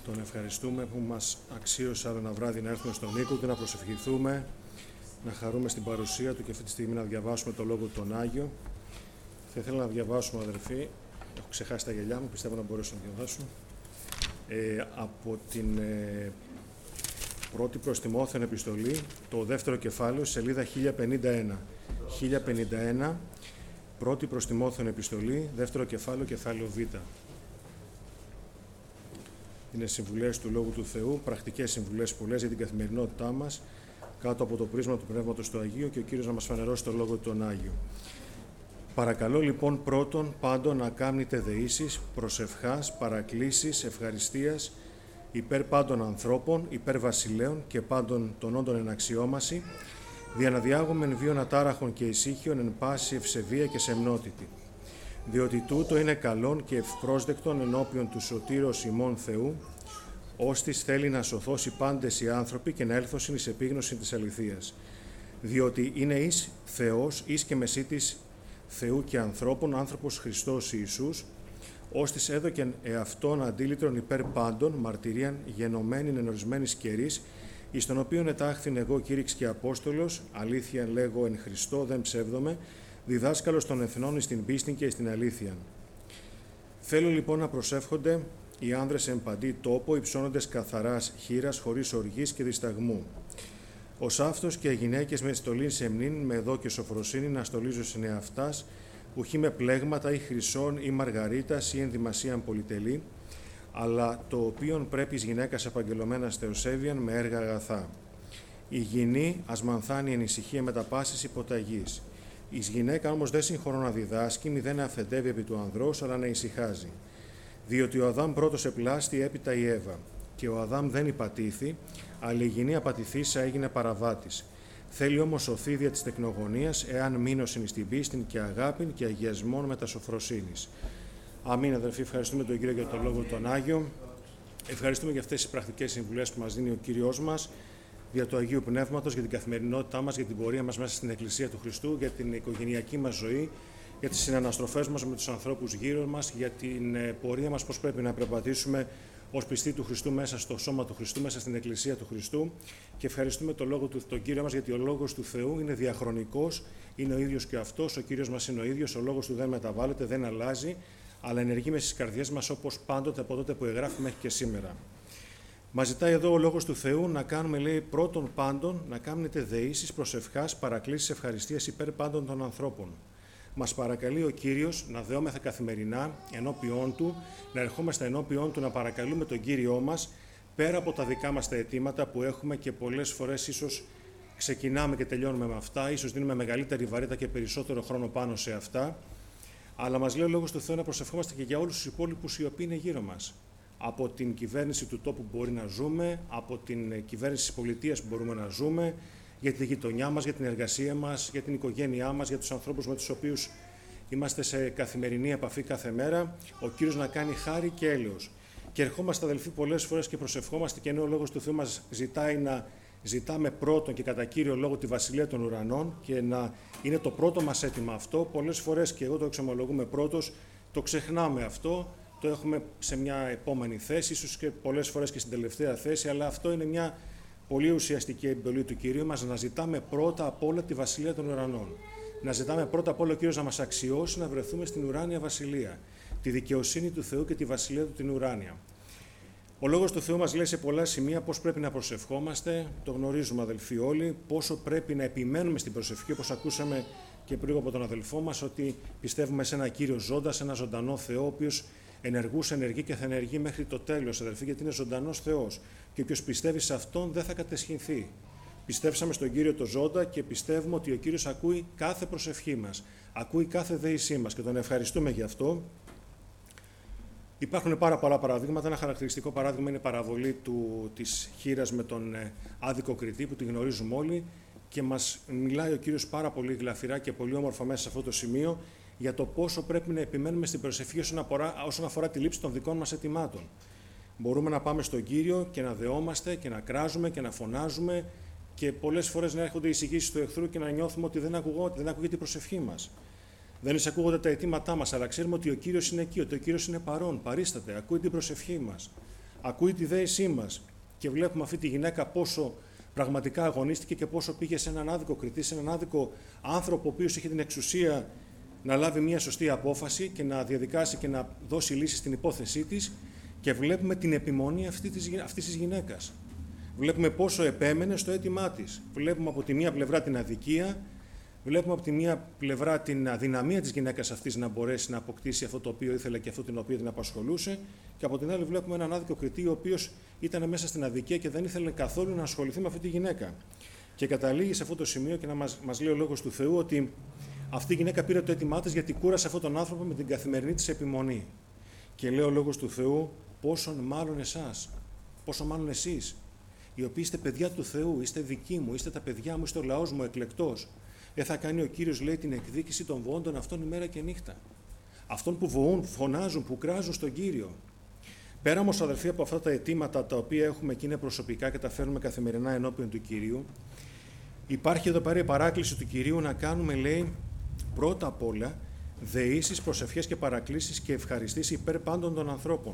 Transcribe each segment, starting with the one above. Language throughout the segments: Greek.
Τον ευχαριστούμε που μας αξίωσε άλλο ένα βράδυ να έρθουμε στον οίκο και να προσευχηθούμε, να χαρούμε στην παρουσία Του και αυτή τη στιγμή να διαβάσουμε το Λόγο του τον Άγιο. Θα ήθελα να διαβάσουμε, αδερφοί, έχω ξεχάσει τα γυαλιά μου, πιστεύω να μπορέσω να διαβάσω, από την πρώτη προς Τιμόθεον επιστολή, το δεύτερο κεφάλαιο, σελίδα 1051. 1051, πρώτη προς Τιμόθεον επιστολή, δεύτερο κεφάλαιο, κεφάλαιο Β. Είναι συμβουλές του Λόγου του Θεού, πρακτικές συμβουλές πολλές για την καθημερινότητά μας, κάτω από το πρίσμα του Πνεύματος του Αγίου και ο Κύριος να μας φανερώσει το Λόγο του τον Άγιο. Παρακαλώ λοιπόν πρώτον πάντων να κάνετε δεήσεις, προσευχάς, παρακλήσεις, ευχαριστίας, υπέρ πάντων ανθρώπων, υπέρ βασιλέων και πάντων των όντων εν αξιόμαση, δια να διάγομεν βίων ατάραχων και ησύχιων εν πάση ευσεβία και σεμνότητη. Διότι τούτο είναι καλόν και ευπρόσδεκτον ενώπιον του σωτήρος ημών Θεού, ώστις θέλει να σωθώσει πάντες οι άνθρωποι και να έλθωσιν εις επίγνωση της αληθείας. Διότι είναι εις Θεός, εις και μεσίτης Θεού και ανθρώπων, άνθρωπος Χριστός Ιησούς, ώστις έδωκεν εαυτόν αντίλητρον υπέρ πάντων, μαρτυρίαν γενομένην εν ορισμένης καιρής, εις τον οποίον ετάχθην εγώ κήρυξ και Απόστολος, αλήθεια λέγω εν Χριστώ, δεν ψεύδομαι, διδάσκαλος των εθνών εις την πίστη και εις την αλήθεια. Θέλω λοιπόν να προσεύχονται οι άνδρες εν παντή τόπο, υψώνοντες καθαράς χείρας, χωρίς οργής και δισταγμού. Ως αυτός και οι γυναίκες με στολήν σεμνήν, με εδώ και σοφροσύνη, να στολίζωσιν εαυτάς, ουχή με πλέγματα ή χρυσών ή μαργαρίτας ή ενδυμασίαν πολυτελή, αλλά το οποίον πρέπει εις γυναίκας επαγγελωμένας θεοσέβειαν με έργα αγαθά. Η γυνή ας μανθάνει εν ησυχία με τα πάσης υποταγής. Εις γυναίκα όμως δεν συγχωρώ να διδάσκει, μη δεν αφεντεύει επί του ανδρός, αλλά να ησυχάζει. Διότι ο Αδάμ πρώτος επλάστη, έπειτα η Εύα. Και ο Αδάμ δεν υπατήθη, αλλά η γυνή απατηθήσα έγινε παραβάτης. Θέλει όμως σωθεί δια της τεκνογωνίας, εάν μείνωσιν εις την πίστην και αγάπην και αγιασμόν με τα σοφροσύνης. Αμήν, αδελφοί, ευχαριστούμε τον Κύριο για τον Λόγο τον Άγιο. Ευχαριστούμε για αυτές τις πρακτικές συμβουλές που μας δίνει ο Κύριος μας, για το Αγίου Πνεύματος, για την καθημερινότητά μας, για την πορεία μας μέσα στην Εκκλησία του Χριστού, για την οικογενειακή μας ζωή, για τις συναναστροφές μας με τους ανθρώπους γύρω μας, για την πορεία μας πώς πρέπει να περπατήσουμε ως πιστοί του Χριστού μέσα στο σώμα του Χριστού, μέσα στην Εκκλησία του Χριστού. Και ευχαριστούμε τον Κύριο μας, γιατί ο Λόγος του Θεού είναι διαχρονικός, είναι ο ίδιος και αυτός, ο Κύριος μας είναι ο ίδιος, ο Λόγος του δεν μεταβάλλεται, δεν αλλάζει, αλλά ενεργεί μες στις καρδιές μας όπως πάντοτε από τότε που εγγράφει μέχρι και σήμερα. Μας ζητάει εδώ ο Λόγος του Θεού να κάνουμε, λέει, πρώτον πάντων, να κάνετε δεήσεις, προσευχάς, παρακλήσεις, ευχαριστίας υπέρ πάντων των ανθρώπων. Μας παρακαλεί ο Κύριος να δεόμεθα καθημερινά ενώπιόν Του, να ερχόμαστε ενώπιόν Του, να παρακαλούμε τον Κύριό μας, πέρα από τα δικά μας τα αιτήματα που έχουμε και πολλές φορές ίσως ξεκινάμε και τελειώνουμε με αυτά, ίσως δίνουμε μεγαλύτερη βαρύτητα και περισσότερο χρόνο πάνω σε αυτά, αλλά μας λέει ο Λόγος του Θεού να προσευχόμαστε και για όλους τους υπόλοιπους οι οποίοι είναι γύρω μας. Από την κυβέρνηση του τόπου που μπορεί να ζούμε, από την κυβέρνηση της πολιτείας που μπορούμε να ζούμε, για τη γειτονιά μας, για την εργασία μας, για την οικογένειά μας, για τους ανθρώπους με τους οποίους είμαστε σε καθημερινή επαφή κάθε μέρα, ο Κύριος να κάνει χάρη και έλεος. Και ερχόμαστε, αδελφοί, πολλές φορές και προσευχόμαστε, και ενώ ο Λόγος του Θεού μας ζητάει να ζητάμε πρώτον και κατά κύριο λόγο τη Βασιλεία των Ουρανών και να είναι το πρώτο μας αίτημα αυτό, πολλές φορές, και εγώ το εξομολογούμε πρώτος, το ξεχνάμε αυτό, το έχουμε σε μια επόμενη θέση, ίσως και πολλές φορές και στην τελευταία θέση, αλλά αυτό είναι μια πολύ ουσιαστική εντολή του Κυρίου μας, να ζητάμε πρώτα απ' όλα τη Βασιλεία των Ουρανών. Να ζητάμε πρώτα απ' όλα ο Κύριος να μας αξιώσει να βρεθούμε στην ουράνια Βασιλεία, τη δικαιοσύνη του Θεού και τη Βασιλεία του την ουράνια. Ο Λόγος του Θεού μας λέει σε πολλά σημεία πώς πρέπει να προσευχόμαστε, το γνωρίζουμε, αδελφοί, όλοι, πόσο πρέπει να επιμένουμε στην προσευχή, όπως ακούσαμε και πριν από τον αδελφό μας, ότι πιστεύουμε σε ένα Κύριο ζώντα, σε ένα ζωντανό Θεό, ο οποίος ενεργούσε, ενεργεί και θα ενεργεί μέχρι το τέλος, αδελφοί, γιατί είναι ζωντανός Θεός. Και όποιος πιστεύει σε Αυτόν δεν θα κατεσχυνθεί. Πιστέψαμε στον Κύριο το ζώντα και πιστεύουμε ότι ο Κύριος ακούει κάθε προσευχή μας, ακούει κάθε δεήσή μας και τον ευχαριστούμε γι' αυτό. Υπάρχουν πάρα πολλά παραδείγματα. Ένα χαρακτηριστικό παράδειγμα είναι η παραβολή της χήρας με τον άδικο κριτή, που τη γνωρίζουμε όλοι, και μας μιλάει ο Κύριος πάρα πολύ γλαφυρά και πολύ όμορφα μέσα σε αυτό το σημείο για το πόσο πρέπει να επιμένουμε στην προσευχή όσον αφορά τη λήψη των δικών μας αιτημάτων. Μπορούμε να πάμε στον Κύριο και να δεόμαστε και να κράζουμε και να φωνάζουμε και πολλές φορές να έρχονται οι εισηγήσεις του εχθρού και να νιώθουμε ότι δεν ακούγεται η προσευχή μας. Δεν εισακούγονται τα αιτήματά μας, αλλά ξέρουμε ότι ο Κύριος είναι εκεί, ότι ο Κύριος είναι παρόν, παρίσταται, ακούει την προσευχή μας. ακούει τη δέησή μας και βλέπουμε αυτή τη γυναίκα πόσο πραγματικά αγωνίστηκε και πόσο πήγε σε έναν άδικο κριτή, σε έναν άδικο άνθρωπο ο οποίος είχε την εξουσία να λάβει μια σωστή απόφαση και να διαδικάσει και να δώσει λύση στην υπόθεσή της, και βλέπουμε την επιμονή αυτής της γυναίκας. Βλέπουμε πόσο επέμενε στο αίτημά της. Βλέπουμε από τη μία πλευρά την αδικία, βλέπουμε από τη μία πλευρά την αδυναμία της γυναίκας αυτής να μπορέσει να αποκτήσει αυτό το οποίο ήθελε και αυτό την οποία την απασχολούσε, και από την άλλη βλέπουμε έναν άδικο κριτή ο οποίος ήταν μέσα στην αδικία και δεν ήθελε καθόλου να ασχοληθεί με αυτή τη γυναίκα. Και καταλήγει σε αυτό το σημείο και να μας λέει ο Λόγος του Θεού ότι αυτή η γυναίκα πήρε το αίτημά της γιατί κούρασε αυτόν τον άνθρωπο με την καθημερινή της επιμονή. Και λέει ο Λόγος του Θεού, πόσον μάλλον εσάς, πόσο μάλλον εσείς, οι οποίοι είστε παιδιά του Θεού, είστε δικοί μου, είστε τα παιδιά μου, είστε ο λαός μου εκλεκτός. Δεν θα κάνει ο Κύριος, λέει, την εκδίκηση των βοώντων αυτών ημέρα και νύχτα. Αυτών που βοούν, φωνάζουν, που κράζουν στον Κύριο. Πέρα όμως, αδελφοί, από αυτά τα αιτήματα τα οποία έχουμε και είναι προσωπικά και τα φέρνουμε καθημερινά ενώπιον του Κυρίου, υπάρχει εδώ πέρα η παράκληση του Κυρίου να κάνουμε, λέει, πρώτα απ' όλα δεήσεις, προσευχές και παρακλήσεις και ευχαριστήσεις υπέρ πάντων των ανθρώπων.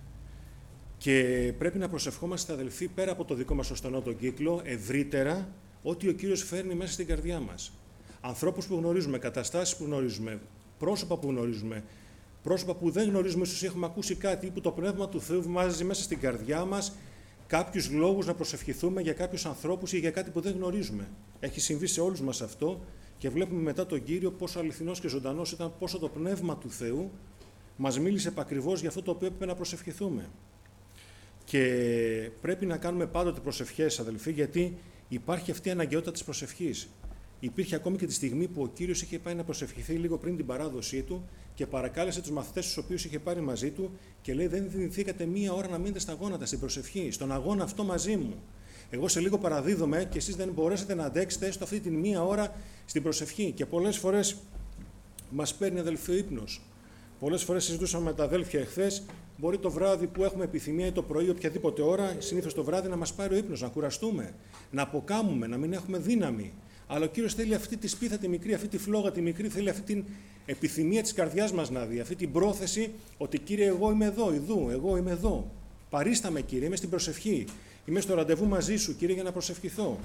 Και πρέπει να προσευχόμαστε, αδελφοί, πέρα από το δικό μας στενό τον κύκλο, ευρύτερα, ό,τι ο Κύριος φέρνει μέσα στην καρδιά μας. Ανθρώπους που γνωρίζουμε, καταστάσεις που γνωρίζουμε, πρόσωπα που γνωρίζουμε, πρόσωπα που δεν γνωρίζουμε, ίσως έχουμε ακούσει κάτι ή που το Πνεύμα του Θεού βάζει μέσα στην καρδιά μας κάποιους λόγους να προσευχηθούμε για κάποιους ανθρώπους ή για κάτι που δεν γνωρίζουμε. Έχει συμβεί σε όλους μας αυτό και βλέπουμε μετά τον Κύριο πόσο αληθινός και ζωντανός ήταν, πόσο το Πνεύμα του Θεού μας μίλησε επακριβώς για αυτό το οποίο έπρεπε να προσευχηθούμε. Και πρέπει να κάνουμε πάντοτε προσευχές, αδελφοί, γιατί υπάρχει αυτή η αναγκαιότητα της προσευχής. Υπήρχε ακόμη και τη στιγμή που ο Κύριος είχε πάει να προσευχηθεί λίγο πριν την παράδοσή του και παρακάλεσε τους μαθητές τους οποίους είχε πάρει μαζί του και λέει: δεν δυνηθήκατε μία ώρα να μείνετε στα γόνατα, στην προσευχή, στον αγώνα αυτό μαζί μου. Εγώ σε λίγο παραδίδομαι και εσείς δεν μπορέσετε να αντέξετε έστω αυτή την μία ώρα στην προσευχή. Και πολλές φορές μας παίρνει, αδελφοί, ο ύπνος. Πολλές φορές συζητούσαμε με τα αδέλφια εχθές. Μπορεί το βράδυ που έχουμε επιθυμία ή το πρωί, οποιαδήποτε ώρα, συνήθως το βράδυ, να μας πάρει ο ύπνος, να κουραστούμε, να αποκάμουμε, να μην έχουμε δύναμη. Αλλά ο Κύριος θέλει αυτή τη σπίθα τη μικρή, αυτή τη φλόγα τη μικρή, θέλει αυτή την επιθυμία της καρδιάς μας να δει, αυτή την πρόθεση ότι Κύριε, εγώ είμαι εδώ, εγώ είμαι εδώ. Παρίσταμε, Κύριε, είμαι στην προσευχή. Είμαι στο ραντεβού μαζί σου, Κύριε, για να προσευχηθώ.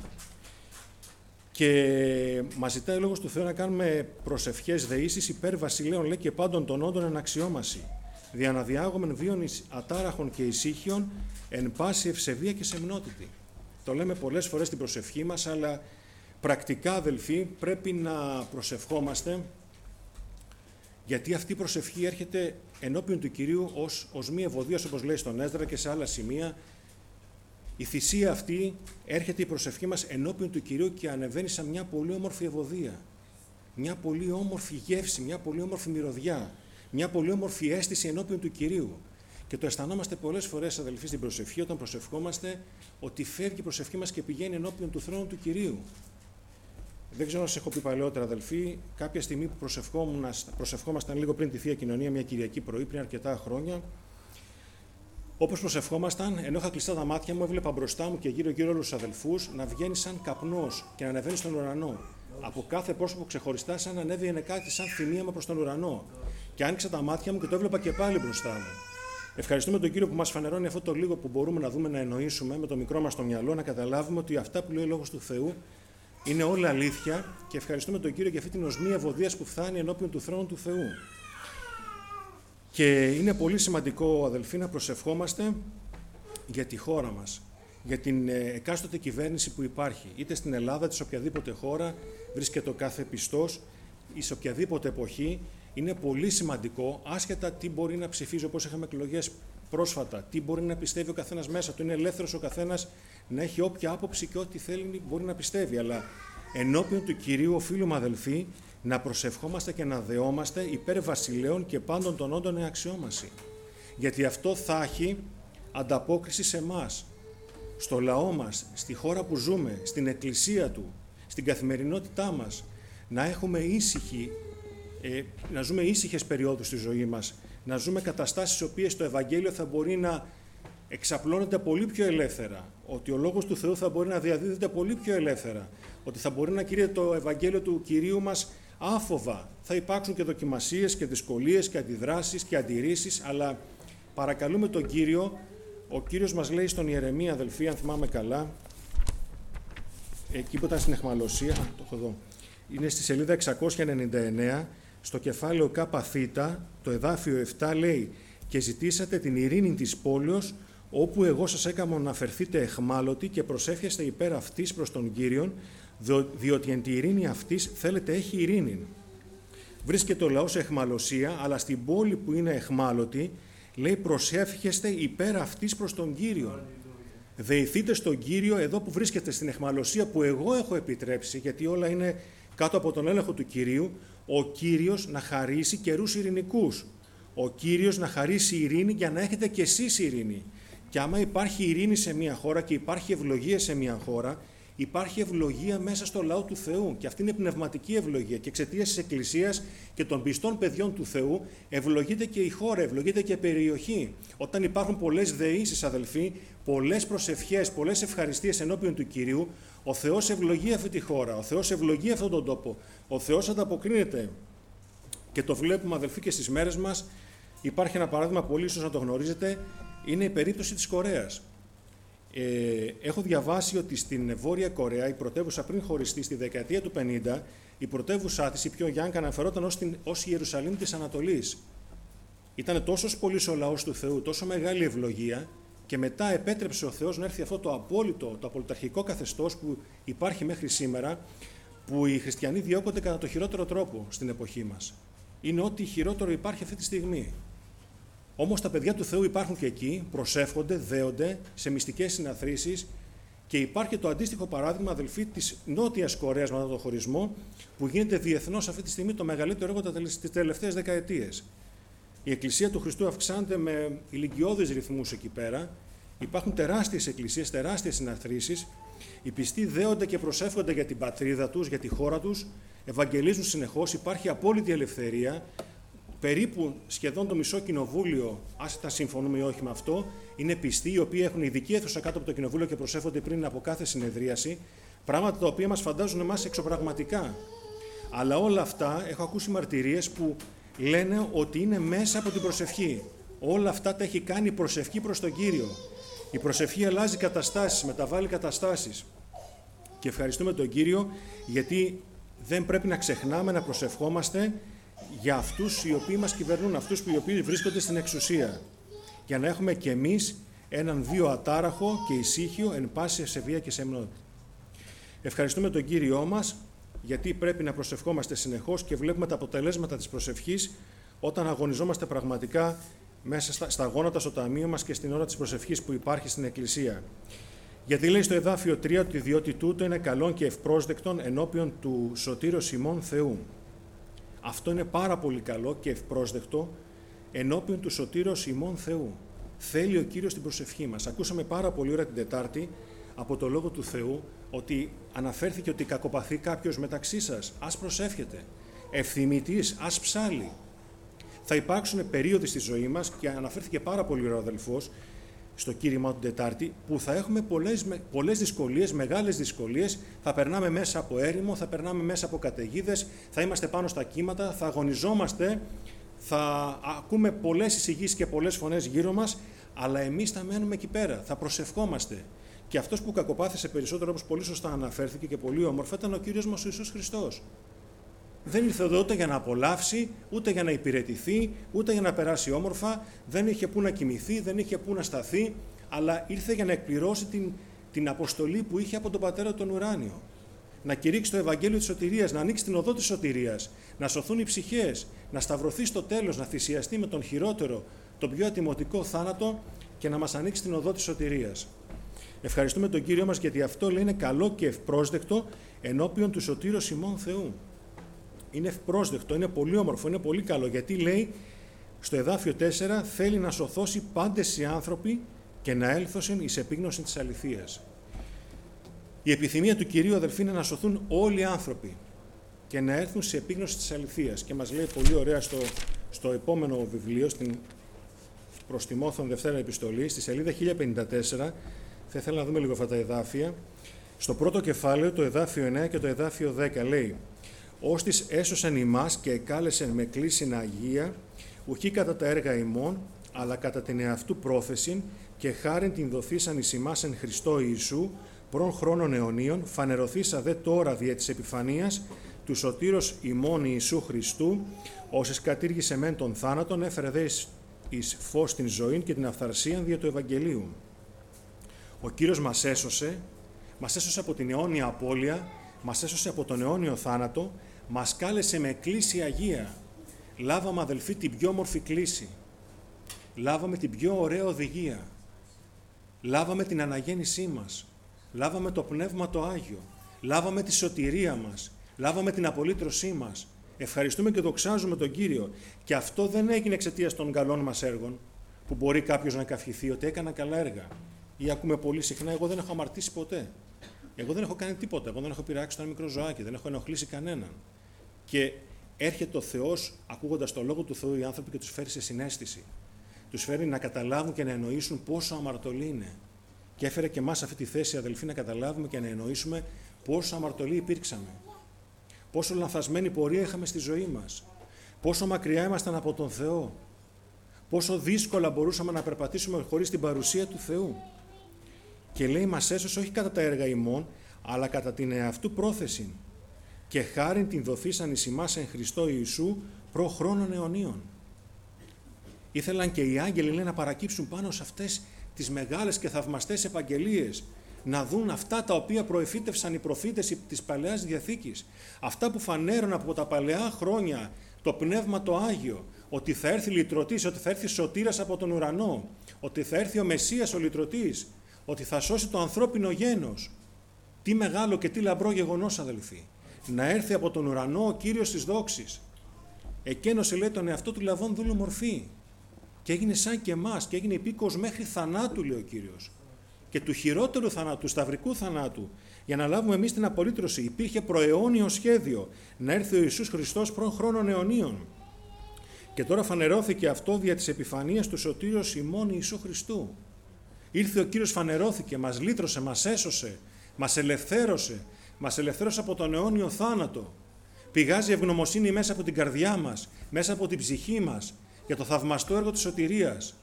Και μας ζητάει ο Λόγος του Θεού να κάνουμε προσευχές δεήσεις υπέρ βασιλέων, λέει, και πάντων των όντων εν αξιόμαση. Διαναδιάγομεν βίων ατάραχων και ησύχιων εν πάση ευσεβία και σεμνότητη. Το λέμε πολλές φορές στην προσευχή μας, αλλά πρακτικά, αδελφοί, πρέπει να προσευχόμαστε, γιατί αυτή η προσευχή έρχεται ενώπιον του Κυρίου ως μη ευωδίας, όπως λέει στον Έσδρα και σε άλλα σημεία. Η θυσία αυτή, έρχεται η προσευχή μας ενώπιον του Κυρίου και ανεβαίνει σαν μια πολύ όμορφη ευωδία. Μια πολύ όμορφη γεύση, μια πολύ όμορφη μυρωδιά. Μια πολύ όμορφη αίσθηση ενώπιον του Κυρίου. Και το αισθανόμαστε πολλές φορές, αδελφοί, στην προσευχή, όταν προσευχόμαστε, ότι φεύγει η προσευχή μας και πηγαίνει ενώπιον του θρόνου του Κυρίου. Δεν ξέρω αν σας έχω πει παλαιότερα, αδελφοί, κάποια στιγμή που προσευχόμασταν λίγο πριν τη Θεία Κοινωνία, μια Κυριακή πρωί, πριν αρκετά χρόνια, όπως προσευχόμασταν, ενώ είχα κλειστά τα μάτια μου, έβλεπα μπροστά μου και γύρω-γύρω όλους τους αδελφούς να βγαίνει σαν καπνός και να ανεβαίνει στον ουρανό. Από κάθε πρόσωπο ξεχωριστά, σαν να ανέβαινε κάτι σαν θυμίαμα προς τον ουρανό. Και άνοιξα τα μάτια μου και το έβλεπα και πάλι μπροστά μου. Ευχαριστούμε τον Κύριο που μας φανερώνει αυτό το λίγο που μπορούμε να δούμε, να εννοήσουμε με το μικρό μας το μυαλό, να καταλάβουμε ότι αυτά που λέει ο Λόγος του Θεού είναι όλα αλήθεια, και ευχαριστούμε τον Κύριο για αυτή την οσμή ευωδίας που φτάνει ενώπιον του θρόνου του Θεού. Και είναι πολύ σημαντικό, αδελφοί, να προσευχόμαστε για τη χώρα μας, για την εκάστοτε κυβέρνηση που υπάρχει, είτε στην Ελλάδα, είτε σε οποιαδήποτε χώρα βρίσκεται ο κάθε πιστός ή σε οποιαδήποτε εποχή. Είναι πολύ σημαντικό, άσχετα τι μπορεί να ψηφίζει, όπως είχαμε εκλογές πρόσφατα, τι μπορεί να πιστεύει ο καθένας μέσα του. Είναι ελεύθερος ο καθένας να έχει όποια άποψη και ό,τι θέλει μπορεί να πιστεύει. Αλλά ενώπιον του Κυρίου οφείλουμε, αδελφοί, να προσευχόμαστε και να δεόμαστε υπέρ βασιλέων και πάντων των όντων εν αξιόμαση. Γιατί αυτό θα έχει ανταπόκριση σε εμάς, στο λαό μας, στη χώρα που ζούμε, στην εκκλησία του, στην καθημερινότητά μας, να έχουμε να ζούμε ήσυχες περιόδους στη ζωή μας, να ζούμε καταστάσεις στις οποίες το Ευαγγέλιο θα μπορεί να εξαπλώνεται πολύ πιο ελεύθερα, ότι ο Λόγος του Θεού θα μπορεί να διαδίδεται πολύ πιο ελεύθερα, ότι θα μπορεί να κηρύεται το Ευαγγέλιο του Κυρίου μας άφοβα. Θα υπάρξουν και δοκιμασίες και δυσκολίες και αντιδράσεις και αντιρρήσεις, αλλά παρακαλούμε τον Κύριο Ο Κύριος μας λέει στον Ιερεμία, αδελφοί, αν θυμάμαι καλά, εκεί που ήταν στην αιχμαλωσία, το έχω εδώ, είναι στη σελίδα 699, στο κεφάλαιο ΚΘ, το εδάφιο 7 λέει «Και ζητήσατε την ειρήνη της πόλεως, όπου εγώ σας έκανα να φερθείτε εχμάλωτοι και προσεύχεστε υπέρ αυτής προς τον Κύριον, διότι εν τη ειρήνη αυτής θέλετε έχει ειρήνη». Βρίσκεται ο λαός σε εχμαλωσία, αλλά στην πόλη που είναι εχμάλωτη, λέει προσεύχεστε υπέρ αυτής προς τον Κύριο. Δεηθείτε στον Κύριο εδώ που βρίσκεται στην εχμαλωσία που εγώ έχω επιτρέψει, γιατί όλα είναι κάτω από τον έλεγχο του Κυρίου, ο Κύριος να χαρίσει καιρούς ειρηνικούς. Ο Κύριος να χαρίσει ειρήνη για να έχετε κι εσείς ειρήνη. Και άμα υπάρχει ειρήνη σε μια χώρα και υπάρχει ευλογία σε μια χώρα, υπάρχει ευλογία μέσα στο λαό του Θεού. Και αυτή είναι πνευματική ευλογία. Και εξαιτίας της Εκκλησίας και των πιστών παιδιών του Θεού, ευλογείται και η χώρα, ευλογείται και η περιοχή. Όταν υπάρχουν πολλές δεήσεις, αδελφοί, πολλές προσευχές, πολλές ευχαριστίες ενώπιον του Κυρίου, ο Θεός ευλογεί αυτή τη χώρα, ο Θεός ευλογεί αυτόν τον τόπο, ο Θεός ανταποκρίνεται. Και το βλέπουμε, αδελφοί, και στις μέρες μας. Υπάρχει ένα παράδειγμα, πολύ ίσως να το γνωρίζετε, είναι η περίπτωση της Κορέας. Έχω διαβάσει ότι στην Βόρεια Κορέα, η πρωτεύουσα πριν χωριστεί στη δεκαετία του 50, η πρωτεύουσά της, η Πιονγκιάνγκ, αναφερόταν ως η Ιερουσαλήμ της Ανατολής. Ήταν τόσο πολύς ο λαός του Θεού, τόσο μεγάλη ευλογία, και μετά επέτρεψε ο Θεός να έρθει αυτό το απόλυτο, το απολυταρχικό καθεστώς που υπάρχει μέχρι σήμερα, που οι χριστιανοί διώκονται κατά το χειρότερο τρόπο στην εποχή μας. Είναι ό,τι χειρότερο υπάρχει αυτή τη στιγμή. Όμως τα παιδιά του Θεού υπάρχουν και εκεί, προσεύχονται, δέονται σε μυστικές συναθρήσεις και υπάρχει το αντίστοιχο παράδειγμα, αδελφοί, της Νότιας Κορέας μετά τον χωρισμό, που γίνεται διεθνώς αυτή τη στιγμή το μεγαλύτερο έργο τις τελευταίες δεκαετίες. Η Εκκλησία του Χριστού αυξάνεται με ηλικιώδεις ρυθμούς εκεί πέρα, υπάρχουν τεράστιες εκκλησίες, τεράστιες συναθρήσεις, οι πιστοί δέονται και προσεύχονται για την πατρίδα τους, για τη χώρα τους, ευαγγελίζουν συνεχώς, υπάρχει απόλυτη ελευθερία. Περίπου σχεδόν το μισό κοινοβούλιο, άσχετα συμφωνούμε ή όχι με αυτό, είναι πιστοί οι οποίοι έχουν ειδική αίθουσα κάτω από το κοινοβούλιο και προσεύχονται πριν από κάθε συνεδρίαση, πράγματα τα οποία μας φαντάζουν εμάς εξωπραγματικά. Αλλά όλα αυτά, έχω ακούσει μαρτυρίες που λένε ότι είναι μέσα από την προσευχή. Όλα αυτά τα έχει κάνει η προσευχή προς τον Κύριο. Η προσευχή αλλάζει καταστάσεις, μεταβάλλει καταστάσεις. Και ευχαριστούμε τον Κύριο, γιατί δεν πρέπει να ξεχνάμε να προσευχόμαστε για αυτούς οι οποίοι μας κυβερνούν, αυτούς οι οποίοι βρίσκονται στην εξουσία, για να έχουμε κι εμείς έναν βίο ατάραχο και ησύχιο εν πάση ευσεβία και σεμνότητα. Ευχαριστούμε τον Κύριό μας, γιατί πρέπει να προσευχόμαστε συνεχώς και βλέπουμε τα αποτελέσματα της προσευχής όταν αγωνιζόμαστε πραγματικά μέσα στα γόνατα στο ταμείο μας και στην ώρα της προσευχής που υπάρχει στην Εκκλησία. Γιατί λέει στο εδάφιο 3 ότι διότι τούτο είναι καλόν και ευπρόσδεκτον ενώπιον του σωτήρος ημών Θεού. Αυτό είναι πάρα πολύ καλό και ευπρόσδεκτο ενώπιον του σωτήρος ημών Θεού. Θέλει ο Κύριος την προσευχή μας. Ακούσαμε πάρα πολύ ώρα την Τετάρτη από το Λόγο του Θεού ότι αναφέρθηκε ότι κακοπαθεί κάποιος μεταξύ σας. Ας προσεύχεται. Ευθυμητής, ας ψάλει. Θα υπάρξουν περίοδοι στη ζωή μας και αναφέρθηκε πάρα πολύ ώρα ο αδελφός στο κήρυγμα του Τετάρτη, που θα έχουμε πολλές δυσκολίες, μεγάλες δυσκολίες, θα περνάμε μέσα από έρημο, θα περνάμε μέσα από καταιγίδες, θα είμαστε πάνω στα κύματα, θα αγωνιζόμαστε, θα ακούμε πολλές εισηγήσεις και πολλές φωνές γύρω μας, αλλά εμείς θα μένουμε εκεί πέρα, θα προσευχόμαστε. Και αυτός που κακοπάθησε περισσότερο, όπως πολύ σωστά αναφέρθηκε και πολύ όμορφα, ήταν ο Κύριος μας ο Ιησούς Χριστός. Δεν ήρθε εδώ ούτε για να απολαύσει, ούτε για να υπηρετηθεί, ούτε για να περάσει όμορφα, δεν είχε πού να κοιμηθεί, δεν είχε πού να σταθεί, αλλά ήρθε για να εκπληρώσει την αποστολή που είχε από τον Πατέρα τον ουράνιο. Να κηρύξει το Ευαγγέλιο της σωτηρίας, να ανοίξει την οδό της σωτηρίας, να σωθούν οι ψυχές, να σταυρωθεί στο τέλος, να θυσιαστεί με τον χειρότερο, τον πιο ατιμωτικό θάνατο και να μας ανοίξει την οδό της σωτηρίας. Ευχαριστούμε τον Κύριο μας, γιατί αυτό λέει είναι καλό και ευπρόσδεκτο ενώπιον του σωτήρος ημών Θεού. Είναι ευπρόσδεκτο, είναι πολύ όμορφο, είναι πολύ καλό, γιατί λέει στο εδάφιο 4 θέλει να σωθώσει πάντες οι άνθρωποι και να έλθωσιν εις επίγνωση της αληθείας. Η επιθυμία του Κυρίου, αδελφοί, είναι να σωθούν όλοι οι άνθρωποι και να έρθουν σε επίγνωση της αληθείας. Και μας λέει πολύ ωραία στο επόμενο βιβλίο, στην προς Τιμόθεον Δευτέρα Επιστολή, στη σελίδα 1054, θα ήθελα να δούμε λίγο αυτά τα εδάφια. Στο πρώτο κεφάλαιο, το εδάφιο 9 και το εδάφιο 10 λέει «Ώστις έσωσαν ημάς και εκάλεσεν με κλήσιν Αγία, ουχή κατά τα έργα ημών, αλλά κατά την εαυτού πρόθεσιν και χάριν την δοθήσαν εις ημάς εν Χριστώ Ιησού, προν χρόνων αιωνίων, φανερωθήσα δε τώρα δια της επιφανίας, του σωτήρος ημών Ιησού Χριστού, όσες κατήργησε μεν τον θάνατον, έφερε δε εις φως την ζωήν και την αυθαρσίαν δια του Ευαγγελίου. Ο Κύριος μας έσωσε από την αιώνια απώλεια, μας έσωσε από τον αιώνιο θάνατο, μας κάλεσε με κλήση Αγία. Λάβαμε, αδελφοί, την πιο όμορφη κλήση. Λάβαμε την πιο ωραία οδηγία. Λάβαμε την αναγέννησή μας. Λάβαμε το Πνεύμα το Άγιο. Λάβαμε τη σωτηρία μας. Λάβαμε την απολύτρωσή μας. Ευχαριστούμε και δοξάζουμε τον Κύριο. Και αυτό δεν έγινε εξαιτίας των καλών μας έργων, που μπορεί κάποιος να καυχηθεί ότι έκανα καλά έργα. Ή ακούμε πολύ συχνά, εγώ δεν έχω αμαρτήσει ποτέ. Εγώ δεν έχω κάνει τίποτα. Εγώ δεν έχω πειράξει ένα μικρό ζωάκι. Δεν έχω ενοχλήσει κανέναν. Και έρχεται ο Θεός, ακούγοντας το λόγο του Θεού, οι άνθρωποι και τους φέρει σε συναίσθηση. Τους φέρει να καταλάβουν και να εννοήσουν πόσο αμαρτωλοί είναι. Και έφερε και εμάς αυτή τη θέση, αδελφοί, να καταλάβουμε και να εννοήσουμε πόσο αμαρτωλοί υπήρξαμε. Πόσο λανθασμένη πορεία είχαμε στη ζωή μας. Πόσο μακριά ήμασταν από τον Θεό. Πόσο δύσκολα μπορούσαμε να περπατήσουμε χωρίς την παρουσία του Θεού. Και λέει, μας έσωσε όχι κατά τα έργα ημών, αλλά κατά την εαυτού πρόθεση. Και χάριν την δοθήσαν εις ημάς εν Χριστώ Ιησού προ χρόνων αιωνίων. Ήθελαν και οι άγγελοι, λέει, να παρακύψουν πάνω σε αυτές τις μεγάλες και θαυμαστές επαγγελίες, να δουν αυτά τα οποία προεφήτευσαν οι προφήτες της Παλαιάς Διαθήκης, αυτά που φανέρουν από τα παλαιά χρόνια το Πνεύμα το Άγιο, ότι θα έρθει λυτρωτής, ότι θα έρθει σωτήρας από τον ουρανό, ότι θα έρθει ο Μεσσίας ο λυτρωτής, ότι θα σώσει το ανθρώπινο γένος. Τι μεγάλο και τι λαμπρό γεγονός, αδελφοί. Να έρθει από τον ουρανό ο Κύριος της δόξης. Εκένωσε, λέει, τον εαυτό του λαβών δούλου μορφή. Και έγινε σαν και εμάς και έγινε υπήκοος μέχρι θανάτου, λέει ο Κύριος. Και του χειρότερου θανάτου, του σταυρικού θανάτου, για να λάβουμε εμείς την απολύτρωση. Υπήρχε προαιώνιο σχέδιο να έρθει ο Ιησούς Χριστός προ χρόνων αιωνίων. Και τώρα φανερώθηκε αυτό δια της επιφανίας του σωτήρος ημών Ιησού Χριστού. Ήρθε ο Κύριος, φανερώθηκε, μας λύτρωσε, μας έσωσε, μας ελευθέρωσε από τον αιώνιο θάνατο. Πηγάζει ευγνωμοσύνη μέσα από την καρδιά μας, μέσα από την ψυχή μας, για το θαυμαστό έργο της σωτηρίας.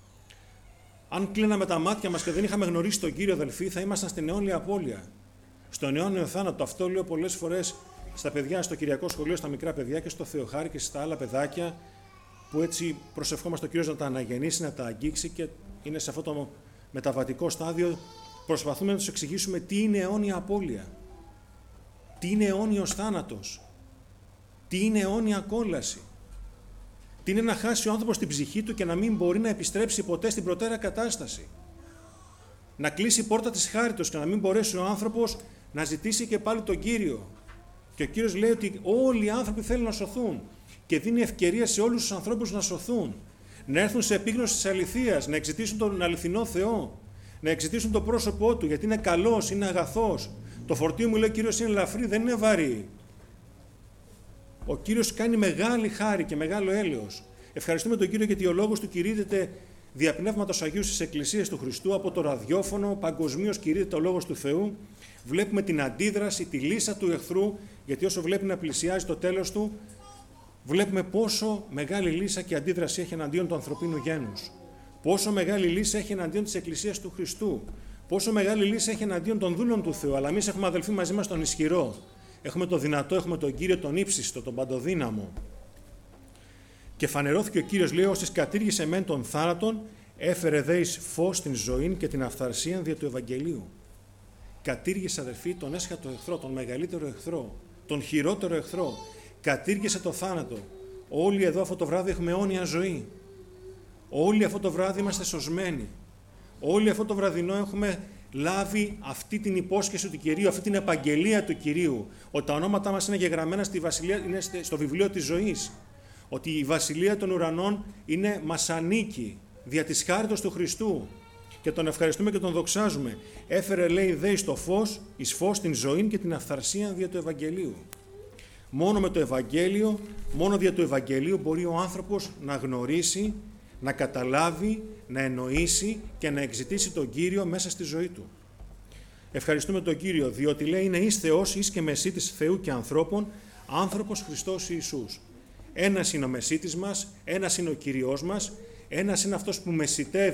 Αν κλείναμε τα μάτια μας και δεν είχαμε γνωρίσει τον Κύριο, αδελφοί, θα ήμασταν στην αιώνια απώλεια. Στον αιώνιο θάνατο. Αυτό λέω πολλές φορές στα παιδιά, στο Κυριακό Σχολείο, στα μικρά παιδιά και στο Θεοχάρη και στα άλλα παιδάκια, που έτσι προσευχόμαστε ο Κύριος να τα αναγεννήσει, να τα αγγίξει, και είναι σε αυτό το μεταβατικό στάδιο. Προσπαθούμε να τους εξηγήσουμε τι είναι αιώνια απώλεια, τι είναι αιώνιος θάνατος, τι είναι αιώνια κόλαση, τι είναι να χάσει ο άνθρωπος την ψυχή του και να μην μπορεί να επιστρέψει ποτέ στην προτέρα κατάσταση. Να κλείσει η πόρτα της χάριτος και να μην μπορέσει ο άνθρωπος να ζητήσει και πάλι τον Κύριο. Και ο Κύριος λέει ότι όλοι οι άνθρωποι θέλουν να σωθούν και δίνει ευκαιρία σε όλους τους ανθρώπους να σωθούν, να έρθουν σε επίγνωση της αληθείας, να εξητήσουν τον αληθινό Θεό, να εξητήσουν το πρόσωπό Του, γιατί είναι καλός, είναι αγαθός. Το φορτίο μου, λέει ο Κύριος, είναι ελαφρύ, δεν είναι βαρύ. Ο Κύριος κάνει μεγάλη χάρη και μεγάλο έλεος. Ευχαριστούμε τον Κύριο γιατί ο λόγος Του κηρύττεται δια Πνεύματος Αγίου στις εκκλησίες του Χριστού, από το ραδιόφωνο, παγκοσμίως κηρύττεται ο λόγος του Θεού. Βλέπουμε την αντίδραση, τη λύσα του εχθρού, γιατί όσο βλέπει να πλησιάζει το τέλος του, βλέπουμε πόσο μεγάλη λύσα και αντίδραση έχει εναντίον του ανθρωπίνου γένους. Πόσο μεγάλη λύσα έχει εναντίον της Εκκλησίας του Χριστού. Πόσο μεγάλη λύσα έχει εναντίον των δούλων του Θεού. Αλλά εμείς έχουμε, αδελφοί, μαζί μας τον ισχυρό. Έχουμε τον δυνατό, έχουμε τον Κύριο, τον ύψιστο, τον παντοδύναμο. Και φανερώθηκε ο Κύριος, λέει, όσες κατήργησε μεν τον θάνατον, έφερε δε εις φως την ζωήν και την αυθαρσίαν δια του Ευαγγελίου. Κατήργησε, αδελφοί, τον έσχατο εχθρό, τον μεγαλύτερο εχθρό, τον χειρότερο εχθρό. Κατήργησε το θάνατο. Όλοι εδώ αυτό το βράδυ έχουμε αιώνια ζωή. Όλοι αυτό το βράδυ είμαστε σωσμένοι. Όλοι αυτό το βραδινό έχουμε λάβει αυτή την υπόσχεση του Κυρίου, αυτή την επαγγελία του Κυρίου, ότι τα ονόματά μας είναι γεγραμμένα στη βασιλεία, είναι στο βιβλίο της ζωής, ότι η βασιλεία των ουρανών μας ανήκει δια της χάριτος του Χριστού, και τον ευχαριστούμε και τον δοξάζουμε. Έφερε, λέει, δε εις το φως, εις φως την ζωή και την αυθαρσία δια του Ευαγγελίου. Μόνο με το Ευαγγέλιο, μόνο δια του Ευαγγελίου μπορεί ο άνθρωπος να γνωρίσει, να καταλάβει, να εννοήσει και να εξητήσει τον Κύριο μέσα στη ζωή του. Ευχαριστούμε τον Κύριο, διότι, λέει, είναι εις Θεός, εις και μεσίτης Θεού και ανθρώπων, άνθρωπος Χριστός Ιησούς. Ένας είναι ο μεσίτης μας, ένας είναι ο Κυριός μας, ένας είναι αυτός που μεσιτεύει